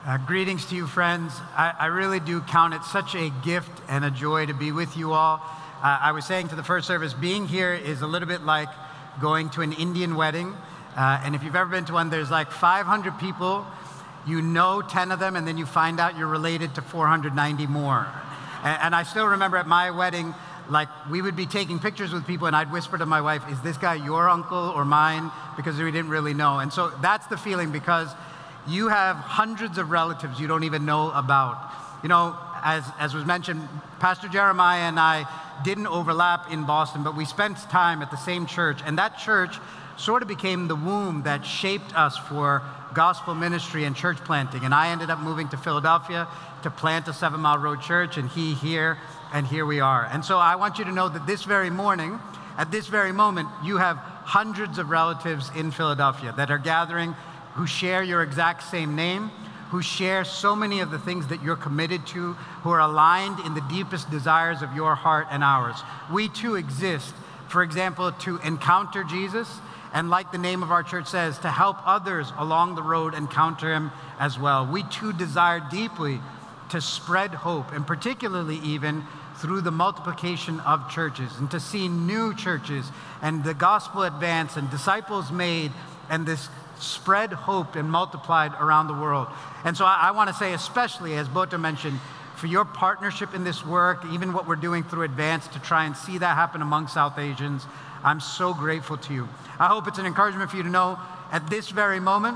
Greetings to you, friends. I really do count it such a gift and a joy to be with you all. I was saying to the first service, being here is a little bit like going to an Indian wedding. And if you've ever been to one, there's like 500 people. You know 10 of them, and then you find out you're related to 490 more. And I still remember at my wedding, like we would be taking pictures with people, and I'd whisper to my wife, "Is this guy your uncle or mine?" Because we didn't really know. And so that's the feeling, because you have hundreds of relatives you don't even know about. You know, as was mentioned, Pastor Jeremiah and I didn't overlap in Boston, but we spent time at the same church, and that church sort of became the womb that shaped us for gospel ministry and church planting. And I ended up moving to Philadelphia to plant a 7 Mile Road church, and he here, and here we are. And so I want you to know that this very morning, at this very moment, you have hundreds of relatives in Philadelphia that are gathering, who share your exact same name, who share so many of the things that you're committed to, who are aligned in the deepest desires of your heart and ours. We too exist, for example, to encounter Jesus, and like the name of our church says, to help others along the road encounter him as well. We too desire deeply to spread hope, and particularly even through the multiplication of churches, and to see new churches and the gospel advance and disciples made, and this spread hope and multiplied around the world. And so I want to say, especially as Boto mentioned, for your partnership in this work, even what we're doing through Advance to try and see that happen among South Asians, I'm so grateful to you. I hope it's an encouragement for you to know at this very moment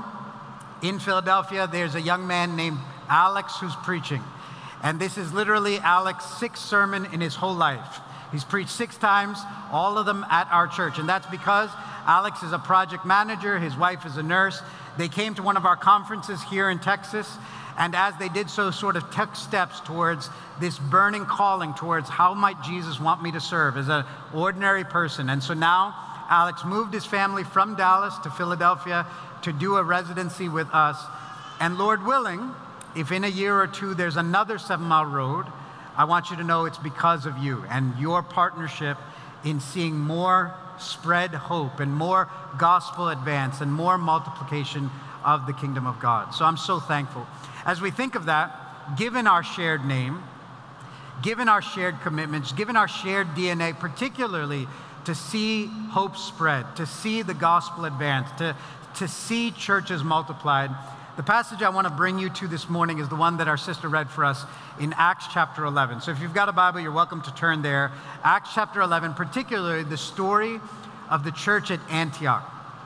in Philadelphia, there's a young man named Alex who's preaching. And this is literally Alex's 6th sermon in his whole life. He's preached 6 times, all of them at our church. And that's because Alex is a project manager, his wife is a nurse. They came to one of our conferences here in Texas, and as they did so, sort of took steps towards this burning calling towards how might Jesus want me to serve as an ordinary person. And so now Alex moved his family from Dallas to Philadelphia to do a residency with us. And Lord willing, if in a year or two there's another 7 Mile Road, I want you to know it's because of you and your partnership in seeing more spread hope and more gospel advance and more multiplication of the kingdom of God. So I'm so thankful. As we think of that, given our shared name, given our shared commitments, given our shared DNA, particularly to see hope spread, to see the gospel advance, to see churches multiplied, the passage I want to bring you to this morning is the one that our sister read for us in Acts chapter 11. So if you've got a Bible, you're welcome to turn there. Acts chapter 11, particularly the story of the church at Antioch.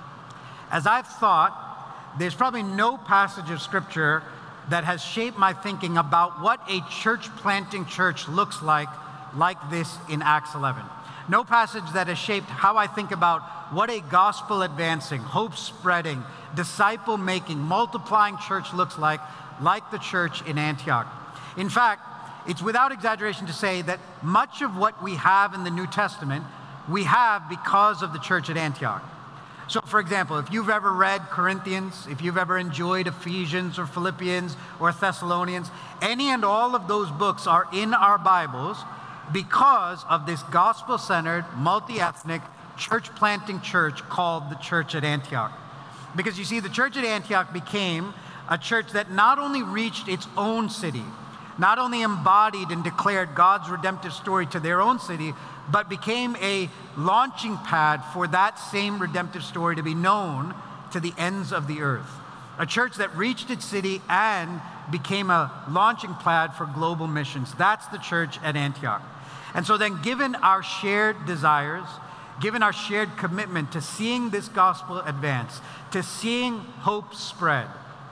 As I've thought, there's probably no passage of scripture that has shaped my thinking about what a church planting church looks like this in Acts 11. No passage that has shaped how I think about what a gospel advancing, hope spreading, disciple making, multiplying church looks like the church in Antioch. In fact, it's without exaggeration to say that much of what we have in the New Testament, we have because of the church at Antioch. So for example, if you've ever read Corinthians, if you've ever enjoyed Ephesians or Philippians or Thessalonians, any and all of those books are in our Bibles because of this gospel-centered, multi-ethnic, church-planting church called the church at Antioch. Because you see, the church at Antioch became a church that not only reached its own city, not only embodied and declared God's redemptive story to their own city, but became a launching pad for that same redemptive story to be known to the ends of the earth. A church that reached its city and became a launching pad for global missions. That's the church at Antioch. And so then, given our shared desires, given our shared commitment to seeing this gospel advance, to seeing hope spread,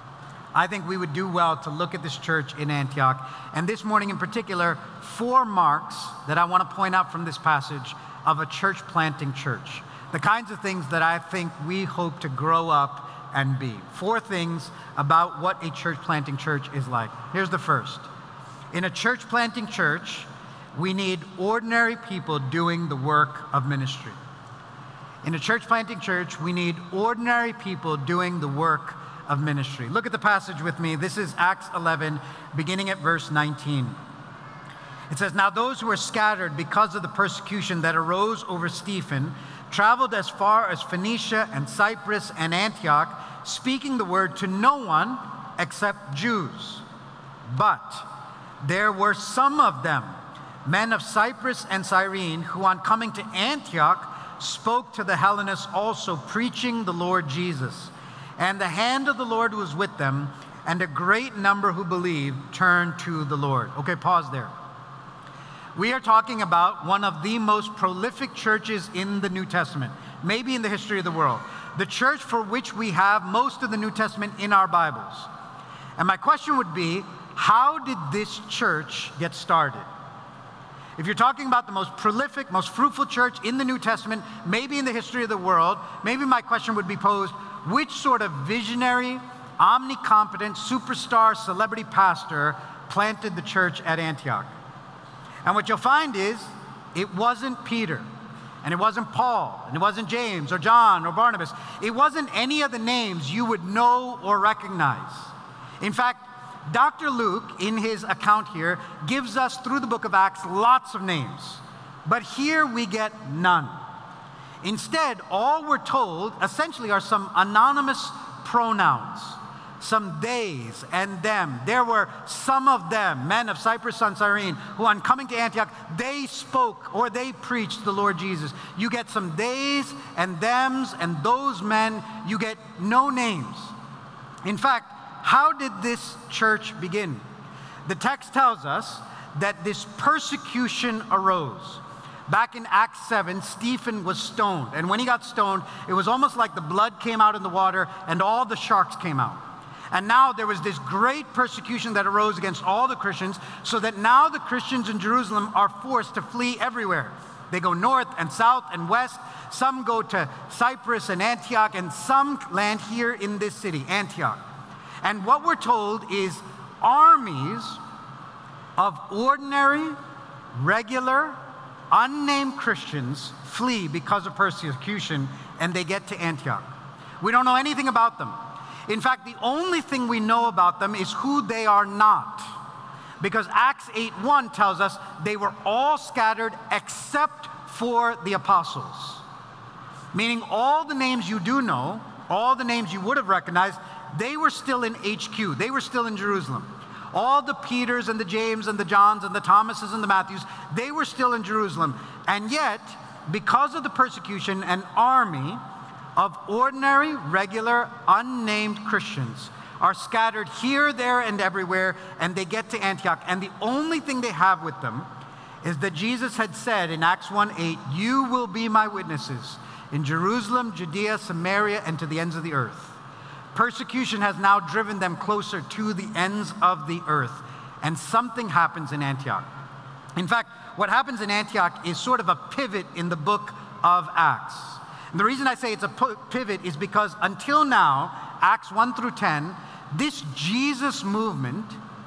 I think we would do well to look at this church in Antioch. And this morning in particular, 4 marks that I want to point out from this passage of a church planting church. The kinds of things that I think we hope to grow up and be. 4 things about what a church planting church is like. Here's the first. In a church planting church, we need ordinary people doing the work of ministry. In a church planting church, we need ordinary people doing the work of ministry. Look at the passage with me. This is Acts 11, beginning at verse 19. It says, "Now those who were scattered because of the persecution that arose over Stephen traveled as far as Phoenicia and Cyprus and Antioch, speaking the word to no one except Jews. But there were some of them, men of Cyprus and Cyrene, who on coming to Antioch spoke to the Hellenists also, preaching the Lord Jesus. And the hand of the Lord was with them, and a great number who believed turned to the Lord. Okay, pause there. We are talking about one of the most prolific churches in the New Testament, maybe in the history of the world. The church for which we have most of the New Testament in our Bibles. And my question would be, how did this church get started? If you're talking about the most prolific, most fruitful church in the New Testament, maybe in the history of the world, maybe my question would be posed, which sort of visionary, omnicompetent, superstar, celebrity pastor planted the church at Antioch? And what you'll find is, it wasn't Peter, and it wasn't Paul, and it wasn't James, or John, or Barnabas. It wasn't any of the names you would know or recognize. In fact, Dr. Luke, in his account here, gives us, through the book of Acts, lots of names. But here we get none. Instead, all we're told, essentially, are some anonymous pronouns. Some theys and them. There were some of them, men of Cyprus and Cyrene, who on coming to Antioch, they spoke or they preached the Lord Jesus. You get some theys and thems and those men. You get no names. In fact, how did this church begin? The text tells us that this persecution arose. Back in Acts 7, Stephen was stoned. And when he got stoned, it was almost like the blood came out in the water and all the sharks came out. And now there was this great persecution that arose against all the Christians, so that now the Christians in Jerusalem are forced to flee everywhere. They go north and south and west. Some go to Cyprus and Antioch, and some land here in this city, Antioch. And what we're told is armies of ordinary, regular, unnamed Christians flee because of persecution, and they get to Antioch. We don't know anything about them. In fact, the only thing we know about them is who they are not. Because Acts 8:1 tells us they were all scattered except for the apostles. Meaning all the names you do know, all the names you would have recognized, they were still in HQ. They were still in Jerusalem. All the Peters and the James and the Johns and the Thomases and the Matthews, they were still in Jerusalem. And yet, because of the persecution, an army of ordinary, regular, unnamed Christians are scattered here, there, and everywhere, and they get to Antioch. And the only thing they have with them is that Jesus had said in Acts 1:8, "You will be my witnesses in Jerusalem, Judea, Samaria, and to the ends of the earth." Persecution has now driven them closer to the ends of the earth, and something happens in Antioch. In fact, what happens in Antioch is sort of a pivot in the book of Acts. And the reason I say it's a pivot is because until now, Acts 1 through 10, this Jesus movement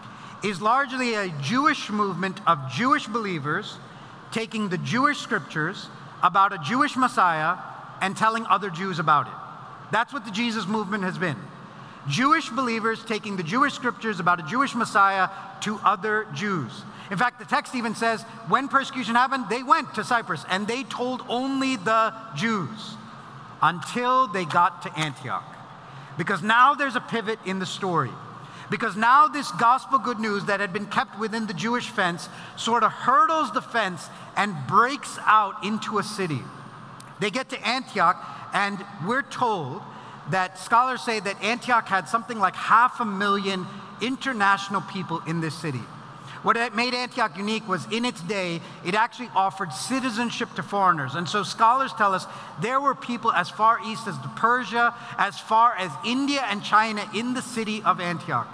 is largely a Jewish movement of Jewish believers taking the Jewish scriptures about a Jewish Messiah and telling other Jews about it. That's what the Jesus movement has been. Jewish believers taking the Jewish scriptures about a Jewish Messiah to other Jews. In fact, the text even says when persecution happened, they went to Cyprus and they told only the Jews until they got to Antioch. Because now there's a pivot in the story. Because now this gospel good news that had been kept within the Jewish fence sort of hurdles the fence and breaks out into a city. They get to Antioch, and we're told that scholars say that Antioch had something like 500,000 international people in this city. What made Antioch unique was in its day, it actually offered citizenship to foreigners. And so scholars tell us there were people as far east as Persia, as far as India and China in the city of Antioch.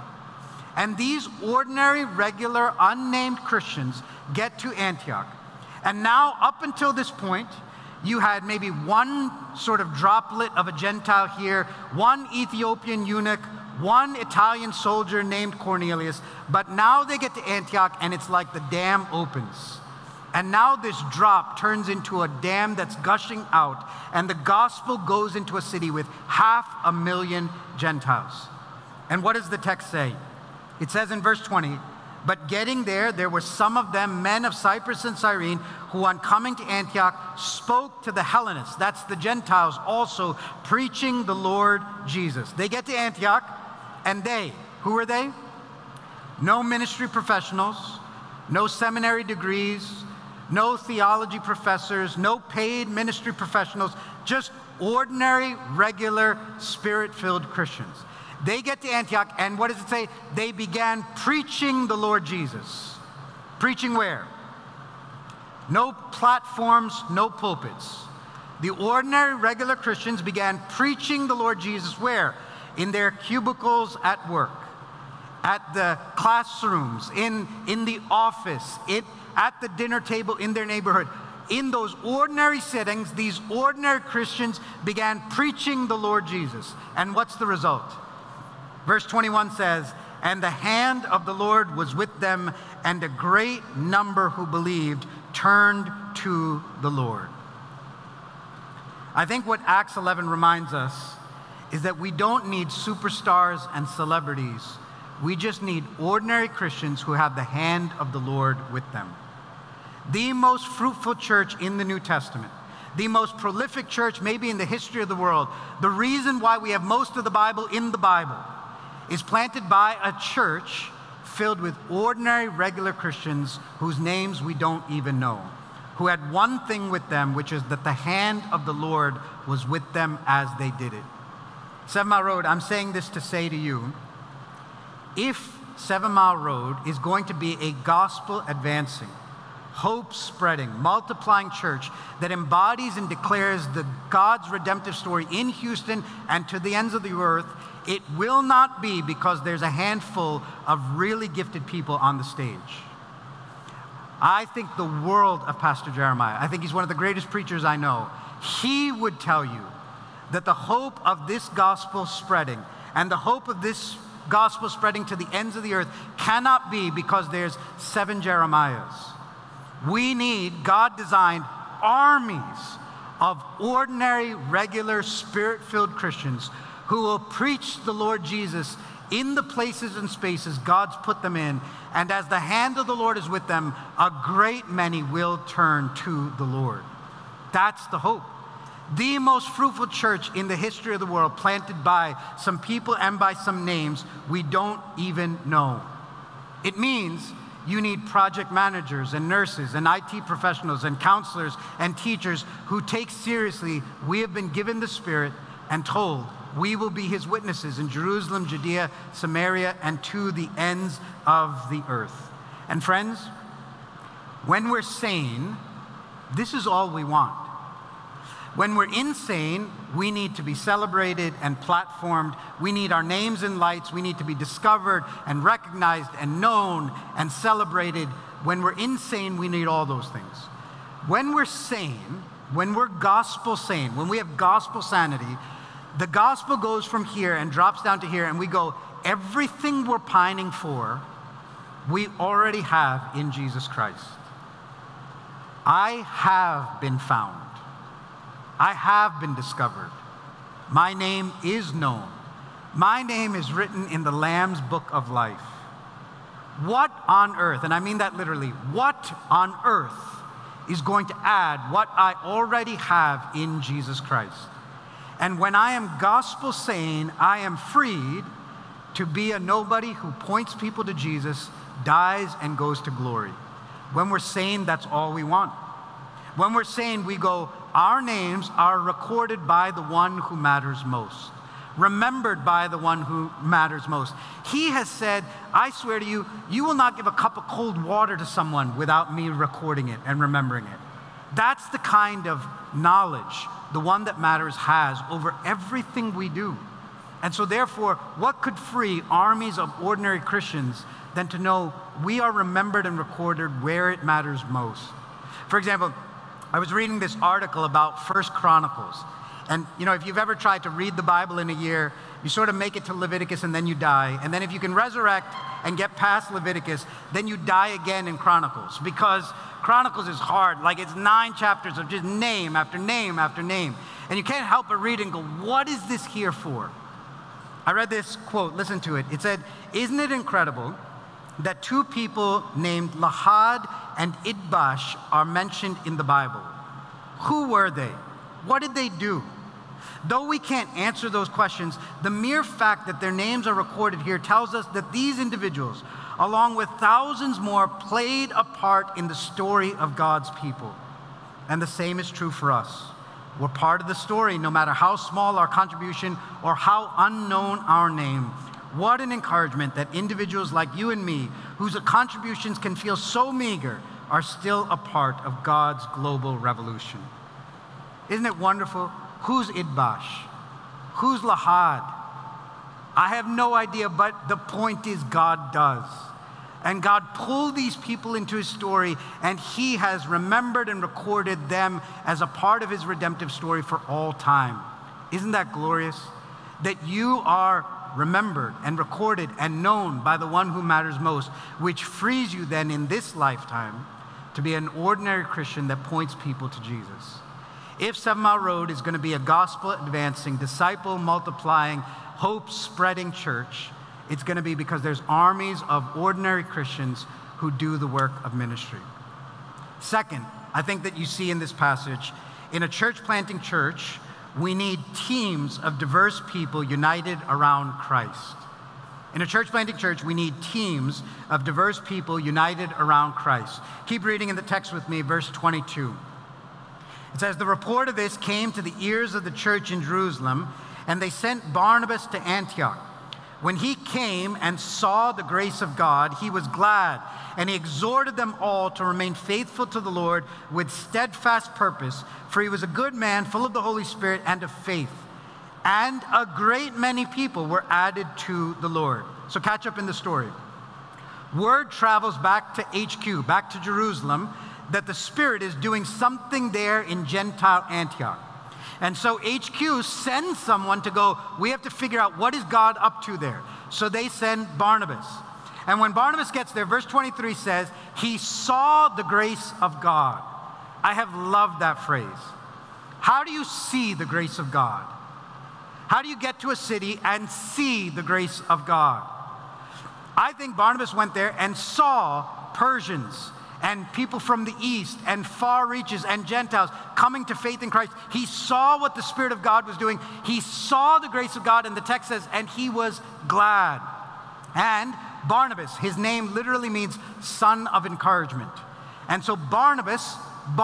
And these ordinary, regular, unnamed Christians get to Antioch. And now, up until this point, you had maybe one sort of droplet of a Gentile here, one Ethiopian eunuch, one Italian soldier named Cornelius, but now they get to Antioch and it's like the dam opens. And now this drop turns into a dam that's gushing out, and the gospel goes into a city with 500,000 Gentiles. And what does the text say? It says in verse 20, "But getting there were some of them, men of Cyprus and Cyrene, who on coming to Antioch spoke to the Hellenists," that's the Gentiles also, "preaching the Lord Jesus." They get to Antioch, and they, Who were they? No ministry professionals, no seminary degrees, no theology professors, no paid ministry professionals, just ordinary, regular, Spirit-filled Christians. They get to Antioch, and what does it say? They began preaching the Lord Jesus. Preaching where? No platforms, no pulpits. The ordinary, regular Christians began preaching the Lord Jesus where? In their cubicles at work, at the classrooms, in the office, at the dinner table in their neighborhood. In those ordinary settings, these ordinary Christians began preaching the Lord Jesus. And what's the result? Verse 21 says, "And the hand of the Lord was with them, and a great number who believed turned to the Lord." I think what Acts 11 reminds us is that we don't need superstars and celebrities. We just need ordinary Christians who have the hand of the Lord with them. The most fruitful church in the New Testament, the most prolific church maybe in the history of the world, the reason why we have most of the Bible in the Bible, is planted by a church filled with ordinary, regular Christians whose names we don't even know, who had one thing with them, which is that the hand of the Lord was with them as they did it. 7 Mile Road, I'm saying this to say to you, if 7 Mile Road is going to be a gospel advancing, hope spreading, multiplying church that embodies and declares the God's redemptive story in Houston and to the ends of the earth, it will not be because there's a handful of really gifted people on the stage. I think the world of Pastor Jeremiah. I think he's one of the greatest preachers I know. He would tell you that the hope of this gospel spreading and the hope of this gospel spreading to the ends of the earth cannot be because there's 7 Jeremiahs. We need God-designed armies of ordinary, regular, Spirit-filled Christians who will preach the Lord Jesus in the places and spaces God's put them in. And as the hand of the Lord is with them, a great many will turn to the Lord. That's the hope. The most fruitful church in the history of the world, planted by some people and by some names we don't even know. It means you need project managers and nurses and IT professionals and counselors and teachers who take seriously, we have been given the Spirit and told we will be His witnesses in Jerusalem, Judea, Samaria, and to the ends of the earth. And friends, when we're sane, this is all we want. When we're insane, we need to be celebrated and platformed. We need our names in lights. We need to be discovered and recognized and known and celebrated. When we're insane, we need all those things. When we're sane, when we're gospel sane, when we have gospel sanity, the gospel goes from here and drops down to here, and we go, everything we're pining for, we already have in Jesus Christ. I have been found. I have been discovered. My name is known. My name is written in the Lamb's book of life. What on earth, and I mean that literally, what on earth is going to add what I already have in Jesus Christ? And when I am gospel sane, I am freed to be a nobody who points people to Jesus, dies, and goes to glory. When we're sane, that's all we want. When we're sane, we go, our names are recorded by the one who matters most, remembered by the one who matters most. He has said, I swear to you, you will not give a cup of cold water to someone without me recording it and remembering it. That's the kind of knowledge the one that matters has over everything we do. And so therefore, what could free armies of ordinary Christians than to know we are remembered and recorded where it matters most? For example, I was reading this article about First Chronicles. And you know, if you've ever tried to read the Bible in a year, you sort of make it to Leviticus and then you die. And then if you can resurrect and get past Leviticus, then you die again in Chronicles. Because Chronicles is hard. Like, it's 9 chapters of just name after name after name. And you can't help but read and go, what is this here for? I read this quote, listen to it. It said, isn't it incredible that 2 people named Lahad and Idbash are mentioned in the Bible? Who were they? What did they do? Though we can't answer those questions, the mere fact that their names are recorded here tells us that these individuals, along with thousands more, played a part in the story of God's people. And the same is true for us. We're part of the story, no matter how small our contribution or how unknown our name. What an encouragement that individuals like you and me, whose contributions can feel so meager, are still a part of God's global revolution. Isn't it wonderful? Who's Idbash? Who's Lahad? I have no idea, but the point is God does. And God pulled these people into his story, and he has remembered and recorded them as a part of his redemptive story for all time. Isn't that glorious? That you are remembered and recorded and known by the one who matters most, which frees you then in this lifetime to be an ordinary Christian that points people to Jesus. If 7 Mile Road is going to be a gospel-advancing, disciple-multiplying, hope-spreading church, it's going to be because there's armies of ordinary Christians who do the work of ministry. Second, I think that you see in this passage, in a church-planting church, we need teams of diverse people united around Christ. In a church-planting church, we need teams of diverse people united around Christ. Keep reading in the text with me, verse 22. It says, "The report of this came to the ears of the church in Jerusalem, and they sent Barnabas to Antioch. When he came and saw the grace of God, he was glad, and he exhorted them all to remain faithful to the Lord with steadfast purpose, for he was a good man, full of the Holy Spirit and of faith. And a great many people were added to the Lord." So catch up in the story. Word travels back to HQ, back to Jerusalem, that the Spirit is doing something there in Gentile Antioch. And so HQ sends someone to go, we have to figure out what is God up to there. So they send Barnabas. And when Barnabas gets there, verse 23 says, he saw the grace of God. I have loved that phrase. How do you see the grace of God? How do you get to a city and see the grace of God? I think Barnabas went there and saw Persians and people from the east and far reaches and Gentiles coming to faith in Christ. He saw what the Spirit of God was doing. He saw the grace of God, and the text says, and he was glad. And Barnabas, his name literally means son of encouragement. And so Barnabased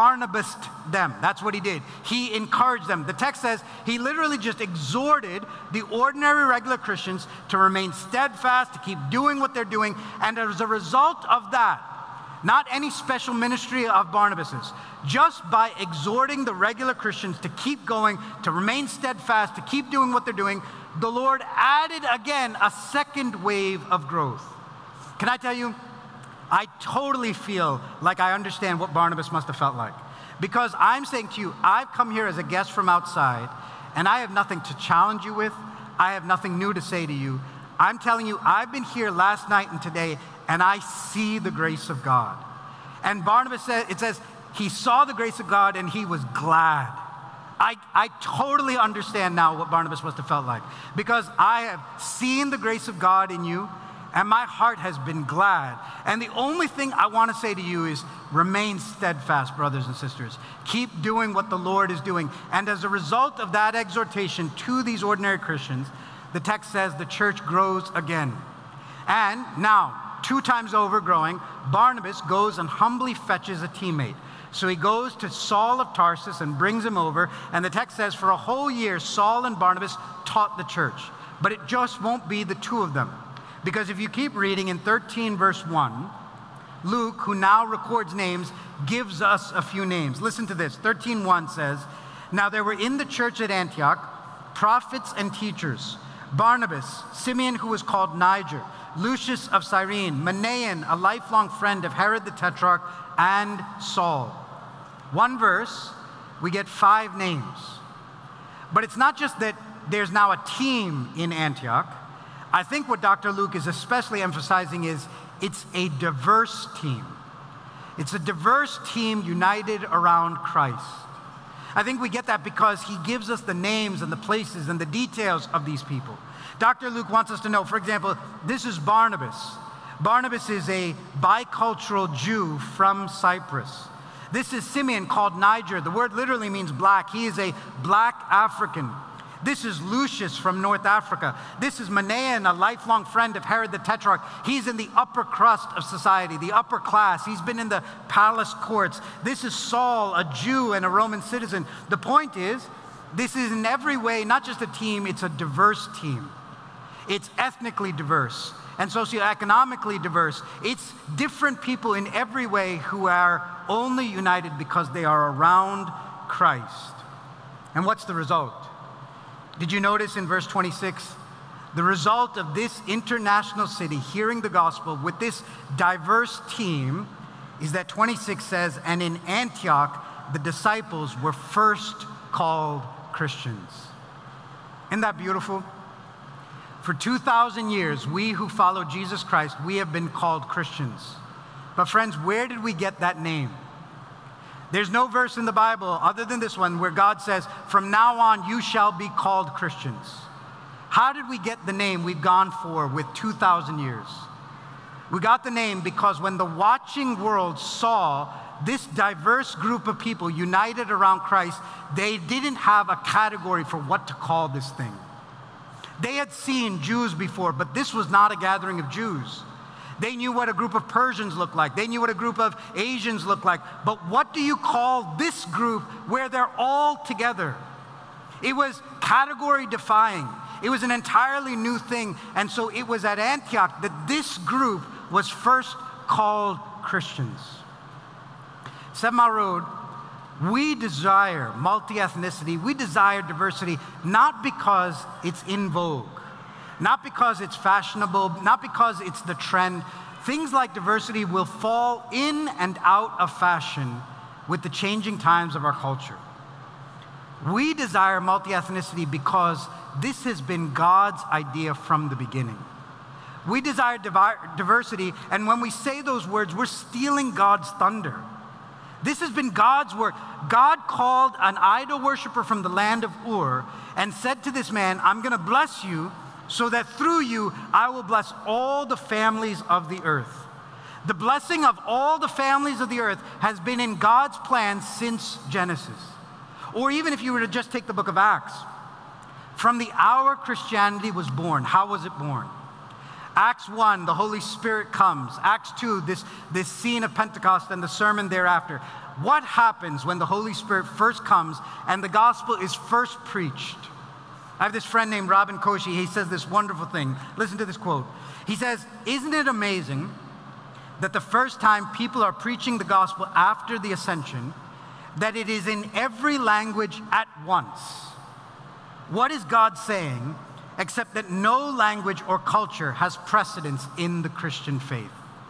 them. That's what he did. He encouraged them. The text says he literally just exhorted the ordinary, regular Christians to remain steadfast, to keep doing what they're doing. And as a result of that, not any special ministry of Barnabas's, just by exhorting the regular Christians to keep going, to remain steadfast, to keep doing what they're doing, the Lord added again a second wave of growth. Can I tell you, I totally feel like I understand what Barnabas must have felt like. Because I'm saying to you, I've come here as a guest from outside, and I have nothing to challenge you with. I have nothing new to say to you. I'm telling you, I've been here last night and today, and I see the grace of God. And Barnabas said, it says, he saw the grace of God and he was glad. I totally understand now what Barnabas must have felt like, because I have seen the grace of God in you, and my heart has been glad. And the only thing I want to say to you is remain steadfast, brothers and sisters. Keep doing what the Lord is doing. And as a result of that exhortation to these ordinary Christians, the text says the church grows again. And now, 2 times over growing, Barnabas goes and humbly fetches a teammate. So he goes to Saul of Tarsus and brings him over. And the text says for a whole year, Saul and Barnabas taught the church. But it just won't be the 2 of them. Because if you keep reading in 13 verse 1, Luke, who now records names, gives us a few names. Listen to this. 13:1 says, "Now there were in the church at Antioch prophets and teachers, Barnabas, Simeon who was called Niger, Lucius of Cyrene, Manaen, a lifelong friend of Herod the Tetrarch, and Saul." One verse, we get 5 names. But it's not just that there's now a team in Antioch. I think what Dr. Luke is especially emphasizing is it's a diverse team. It's a diverse team united around Christ. I think we get that because he gives us the names and the places and the details of these people. Dr. Luke wants us to know, for example, this is Barnabas. Barnabas is a bicultural Jew from Cyprus. This is Simeon, called Niger. The word literally means black. He is a black African. This is Lucius from North Africa. This is Manaen, a lifelong friend of Herod the Tetrarch. He's in the upper crust of society, the upper class. He's been in the palace courts. This is Saul, a Jew and a Roman citizen. The point is, this is in every way not just a team, it's a diverse team. It's ethnically diverse and socioeconomically diverse. It's different people in every way who are only united because they are around Christ. And what's the result? Did you notice in verse 26? The result of this international city hearing the gospel with this diverse team is that 26 says, and in Antioch, the disciples were first called Christians. Isn't that beautiful? For 2,000 years, we who follow Jesus Christ, we have been called Christians. But friends, where did we get that name? There's no verse in the Bible other than this one where God says, from now on you shall be called Christians. How did we get the name we've gone for with 2,000 years? We got the name because when the watching world saw this diverse group of people united around Christ, they didn't have a category for what to call this thing. They had seen Jews before, but this was not a gathering of Jews. They knew what a group of Persians looked like. They knew what a group of Asians looked like. But what do you call this group where they're all together? It was category defying. It was an entirely new thing. And so it was at Antioch that this group was first called Christians. 7 Mile Road, we desire multi-ethnicity. We desire diversity, not because it's in vogue, not because it's fashionable, not because it's the trend. Things like diversity will fall in and out of fashion with the changing times of our culture. We desire multi-ethnicity because this has been God's idea from the beginning. We desire diversity, and when we say those words, we're stealing God's thunder. This has been God's work. God called an idol worshiper from the land of Ur and said to this man, I'm going to bless you so that through you I will bless all the families of the earth. The blessing of all the families of the earth has been in God's plan since Genesis. Or even if you were to just take the book of Acts, from the hour Christianity was born, how was it born? Acts 1, the Holy Spirit comes. Acts 2, this scene of Pentecost and the sermon thereafter. What happens when the Holy Spirit first comes and the gospel is first preached? I have this friend named Robin Koshi. He says this wonderful thing. Listen to this quote. He says, isn't it amazing that the first time people are preaching the gospel after the ascension, that it is in every language at once? What is God saying? Except that no language or culture has precedence in the Christian faith.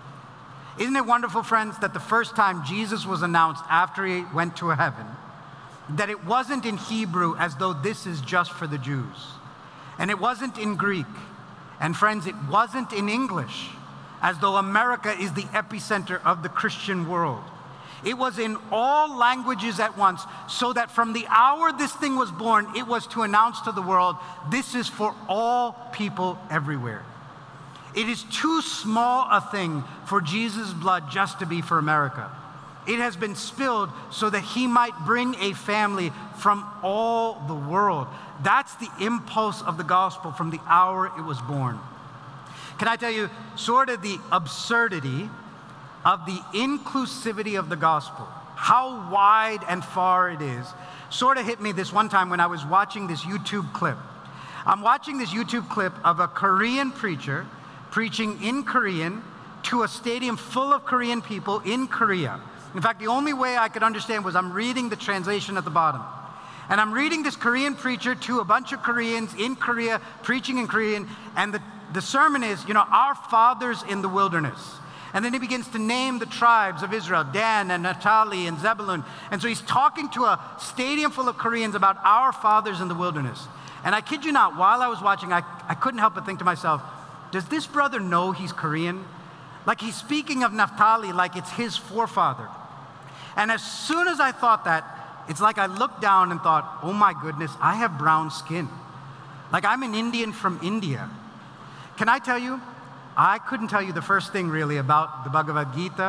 Isn't it wonderful, friends, that the first time Jesus was announced after he went to heaven, that it wasn't in Hebrew as though this is just for the Jews, and it wasn't in Greek, and friends, it wasn't in English as though America is the epicenter of the Christian world. It was in all languages at once, so that from the hour this thing was born, it was to announce to the world, this is for all people everywhere. It is too small a thing for Jesus' blood just to be for America. It has been spilled so that he might bring a family from all the world. That's the impulse of the gospel from the hour it was born. Can I tell you sort of the absurdity of the inclusivity of the gospel, how wide and far it is, sort of hit me this one time when I was watching this YouTube clip. I'm watching this YouTube clip of a Korean preacher preaching in Korean to a stadium full of Korean people in Korea. In fact, the only way I could understand was I'm reading the translation at the bottom. And I'm reading this Korean preacher to a bunch of Koreans in Korea, preaching in Korean, and the sermon is, our fathers in the wilderness. And then he begins to name the tribes of Israel, Dan and Naphtali and Zebulun. And so he's talking to a stadium full of Koreans about our fathers in the wilderness. And I kid you not, while I was watching, I couldn't help but think to myself, does this brother know he's Korean? Like he's speaking of Naphtali like it's his forefather. And as soon as I thought that, it's like I looked down and thought, oh my goodness, I have brown skin. Like I'm an Indian from India. Can I tell you? I couldn't tell you the first thing really about the Bhagavad Gita,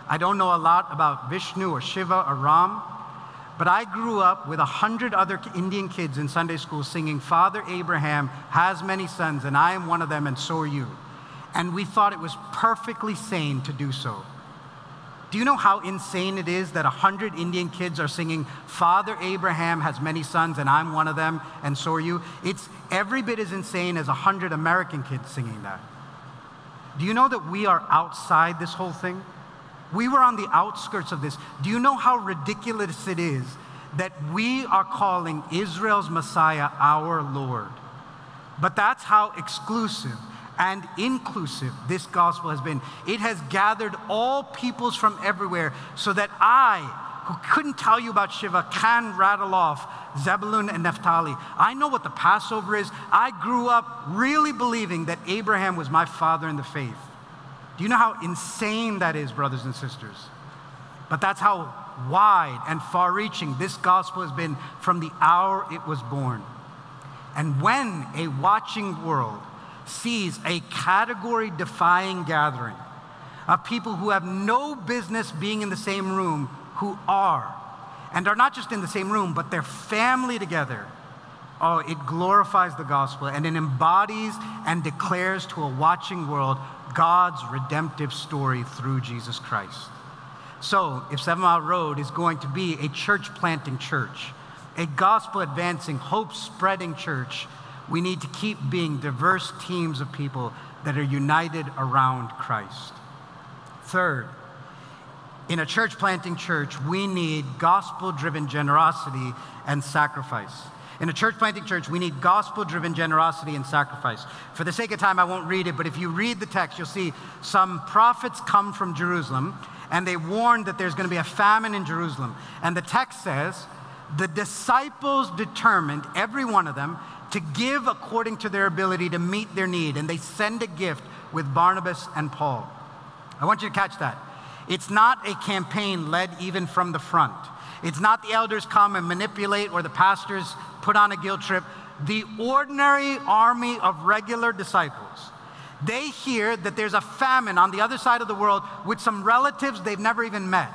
I don't know a lot about Vishnu or Shiva or Ram, but I grew up with 100 other Indian kids in Sunday school singing, Father Abraham has many sons, and I am one of them, and so are you. And we thought it was perfectly sane to do so. Do you know how insane it is that 100 Indian kids are singing, Father Abraham has many sons, and I'm one of them, and so are you? It's every bit as insane as 100 American kids singing that. Do you know that we are outside this whole thing? We were on the outskirts of this. Do you know how ridiculous it is that we are calling Israel's Messiah our Lord? But that's how exclusive and inclusive this gospel has been. It has gathered all peoples from everywhere so that I, who couldn't tell you about Shiva, can rattle off Zebulun and Naphtali. I know what the Passover is. I grew up really believing that Abraham was my father in the faith. Do you know how insane that is, brothers and sisters? But that's how wide and far-reaching this gospel has been from the hour it was born. And when a watching world sees a category-defying gathering of people who have no business being in the same room, who are, and are not just in the same room, but they're family together, oh, it glorifies the gospel, and it embodies and declares to a watching world God's redemptive story through Jesus Christ. So, if 7 Mile Road is going to be a church-planting church, a gospel-advancing, hope-spreading church, we need to keep being diverse teams of people that are united around Christ. Third, in a church-planting church, we need gospel-driven generosity and sacrifice. In a church-planting church, we need gospel-driven generosity and sacrifice. For the sake of time, I won't read it, but if you read the text, you'll see some prophets come from Jerusalem, and they warn that there's going to be a famine in Jerusalem. And the text says, the disciples determined, every one of them, to give according to their ability to meet their need. And they send a gift with Barnabas and Paul. I want you to catch that. It's not a campaign led even from the front. It's not the elders come and manipulate or the pastors put on a guilt trip. The ordinary army of regular disciples, they hear that there's a famine on the other side of the world with some relatives they've never even met.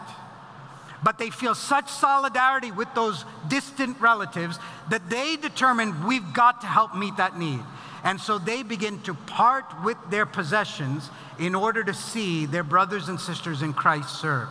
But they feel such solidarity with those distant relatives that they determine we've got to help meet that need. And so they begin to part with their possessions in order to see their brothers and sisters in Christ served.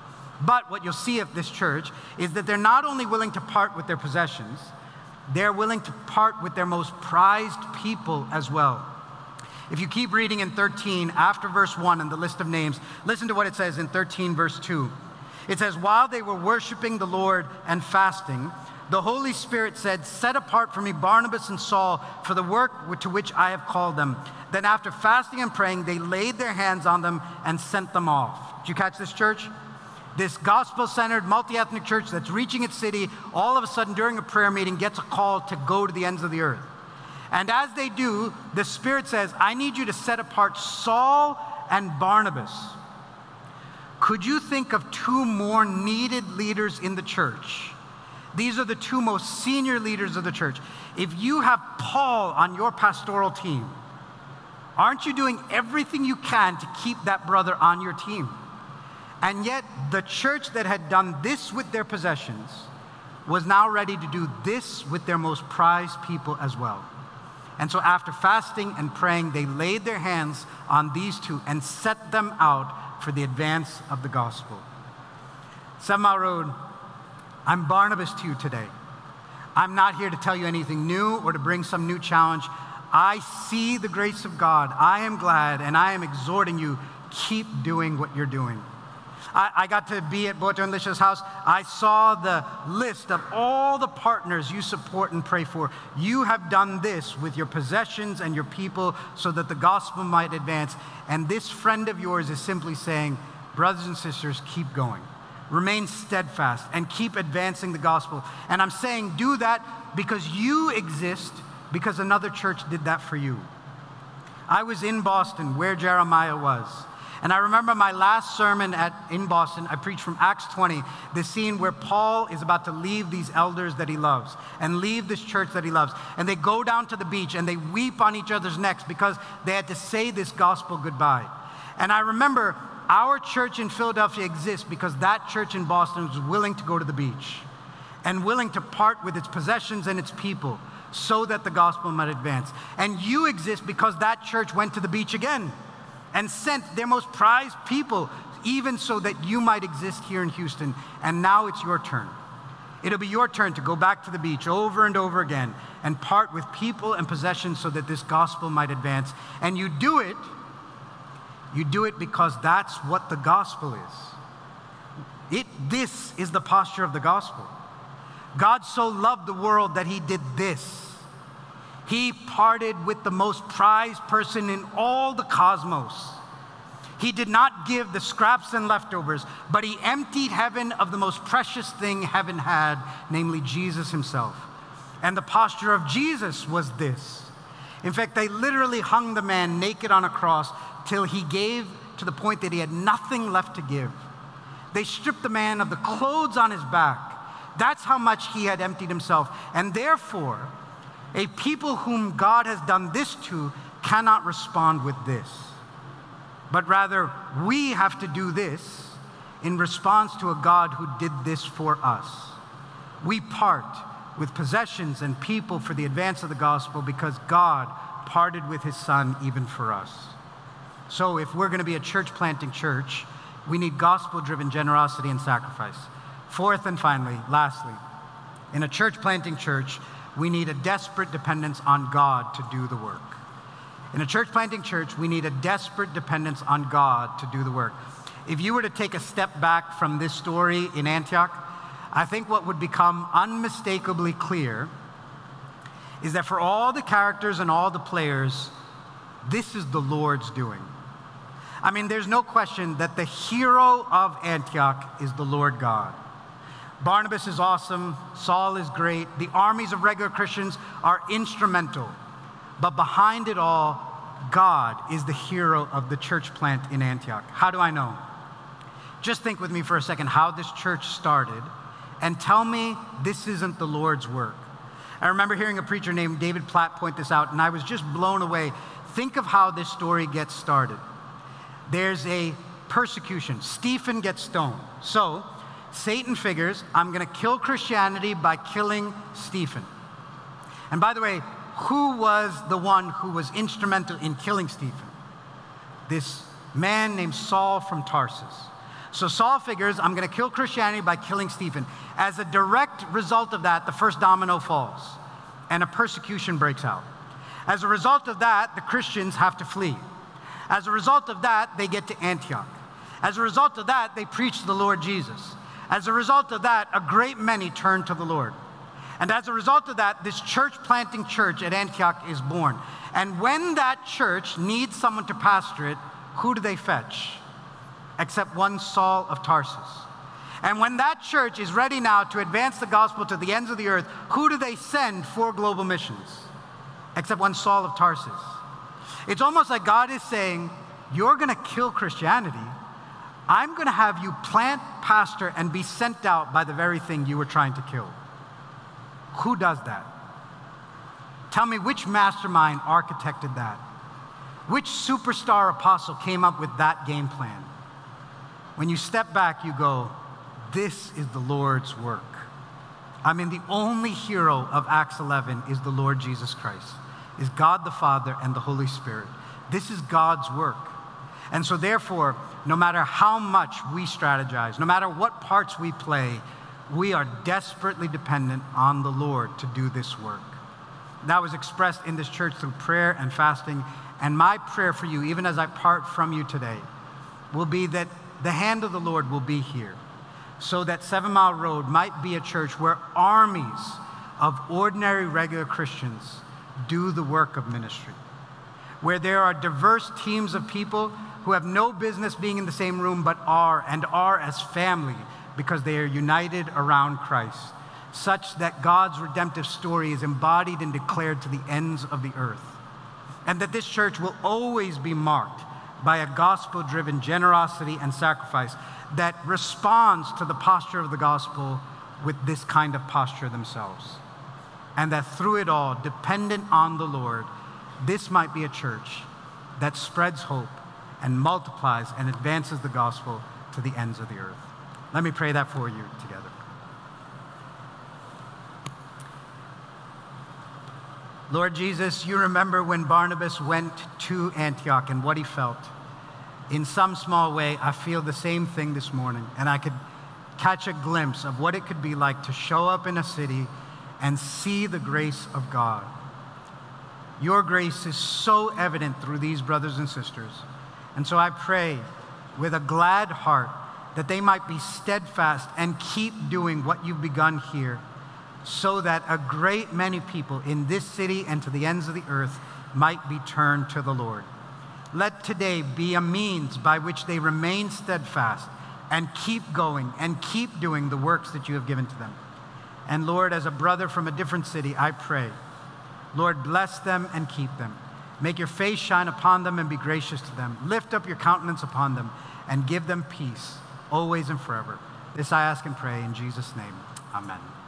But what you'll see of this church is that they're not only willing to part with their possessions, they're willing to part with their most prized people as well. If you keep reading in 13, after verse 1 in the list of names, listen to what it says in 13, verse 2. It says, while they were worshiping the Lord and fasting, the Holy Spirit said, set apart for me Barnabas and Saul for the work to which I have called them. Then after fasting and praying, they laid their hands on them and sent them off. Did you catch this, church? This gospel-centered, multi-ethnic church that's reaching its city, all of a sudden during a prayer meeting gets a call to go to the ends of the earth. And as they do, the Spirit says, I need you to set apart Saul and Barnabas. Could you think of two more needed leaders in the church? These are the two most senior leaders of the church. If you have Paul on your pastoral team, aren't you doing everything you can to keep that brother on your team? And yet, the church that had done this with their possessions was now ready to do this with their most prized people as well. And so after fasting and praying, they laid their hands on these two and set them out for the advance of the gospel. 7 Mile Road, I'm Barnabas to you today. I'm not here to tell you anything new or to bring some new challenge. I see the grace of God. I am glad, and I am exhorting you, keep doing what you're doing. I got to be at Boto and Lisha's house. I saw the list of all the partners you support and pray for. You have done this with your possessions and your people so that the gospel might advance. And this friend of yours is simply saying, brothers and sisters, keep going. Remain steadfast and keep advancing the gospel. And I'm saying do that because you exist, because another church did that for you. I was in Boston where Jeremiah was. And I remember my last sermon in Boston, I preached from Acts 20, the scene where Paul is about to leave these elders that he loves and leave this church that he loves. And they go down to the beach and they weep on each other's necks because they had to say this gospel goodbye. And I remember Our church in Philadelphia exists because that church in Boston was willing to go to the beach and willing to part with its possessions and its people so that the gospel might advance. And you exist because that church went to the beach again and sent their most prized people, even so that you might exist here in Houston. And now it's your turn. It'll be your turn to go back to the beach over and over again and part with people and possessions so that this gospel might advance. And you do it because that's what the gospel is. This is the posture of the gospel. God so loved the world that he did this. He parted with the most prized person in all the cosmos. He did not give the scraps and leftovers, but he emptied heaven of the most precious thing heaven had, namely Jesus himself. And the posture of Jesus was this. In fact, they literally hung the man naked on a cross till he gave to the point that he had nothing left to give. They stripped the man of the clothes on his back. That's how much he had emptied himself. And therefore, a people whom God has done this to cannot respond with this. But rather, we have to do this in response to a God who did this for us. We part with possessions and people for the advance of the gospel because God parted with his son even for us. So if we're going to be a church planting church, we need gospel-driven generosity and sacrifice. Fourth and finally, lastly, in a church planting church, we need a desperate dependence on God to do the work. In a church planting church, we need a desperate dependence on God to do the work. If you were to take a step back from this story in Antioch, I think what would become unmistakably clear is that for all the characters and all the players, this is the Lord's doing. I mean, there's no question that the hero of Antioch is the Lord God. Barnabas is awesome. Saul is great. The armies of regular Christians are instrumental. But behind it all, God is the hero of the church plant in Antioch. How do I know? Just think with me for a second how this church started and tell me this isn't the Lord's work. I remember hearing a preacher named David Platt point this out, and I was just blown away. Think of how this story gets started. There's a persecution. Stephen gets stoned. So Satan figures, I'm going to kill Christianity by killing Stephen. And by the way, who was the one who was instrumental in killing Stephen? This man named Saul from Tarsus. So Saul figures, I'm going to kill Christianity by killing Stephen. As a direct result of that, the first domino falls, and a persecution breaks out. As a result of that, the Christians have to flee. As a result of that, they get to Antioch. As a result of that, they preach the Lord Jesus. As a result of that, a great many turn to the Lord. And as a result of that, this church planting church at Antioch is born. And when that church needs someone to pastor it, who do they fetch? Except one Saul of Tarsus. And when that church is ready now to advance the gospel to the ends of the earth, who do they send for global missions? Except one Saul of Tarsus. It's almost like God is saying, you're going to kill Christianity. I'm going to have you plant, pastor, and be sent out by the very thing you were trying to kill. Who does that? Tell me which mastermind architected that? Which superstar apostle came up with that game plan? When you step back, you go, this is the Lord's work. I mean, the only hero of Acts 11 is the Lord Jesus Christ, is God the Father and the Holy Spirit. This is God's work. And so therefore, no matter how much we strategize, no matter what parts we play, we are desperately dependent on the Lord to do this work. That was expressed in this church through prayer and fasting. And my prayer for you, even as I part from you today, will be that the hand of the Lord will be here, so that 7 Mile Road might be a church where armies of ordinary, regular Christians do the work of ministry, where there are diverse teams of people who have no business being in the same room but are as family because they are united around Christ, such that God's redemptive story is embodied and declared to the ends of the earth. And that this church will always be marked by a gospel-driven generosity and sacrifice that responds to the posture of the gospel with this kind of posture themselves. And that through it all, dependent on the Lord, this might be a church that spreads hope and multiplies and advances the gospel to the ends of the earth. Let me pray that for you together. Lord Jesus, you remember when Barnabas went to Antioch and what he felt. In some small way, I feel the same thing this morning, and I could catch a glimpse of what it could be like to show up in a city and see the grace of God. Your grace is so evident through these brothers and sisters. And so I pray with a glad heart that they might be steadfast and keep doing what you've begun here, so that a great many people in this city and to the ends of the earth might be turned to the Lord. Let today be a means by which they remain steadfast and keep going and keep doing the works that you have given to them. And Lord, as a brother from a different city, I pray, Lord, bless them and keep them. Make your face shine upon them and be gracious to them. Lift up your countenance upon them and give them peace, always and forever. This I ask and pray in Jesus' name. Amen.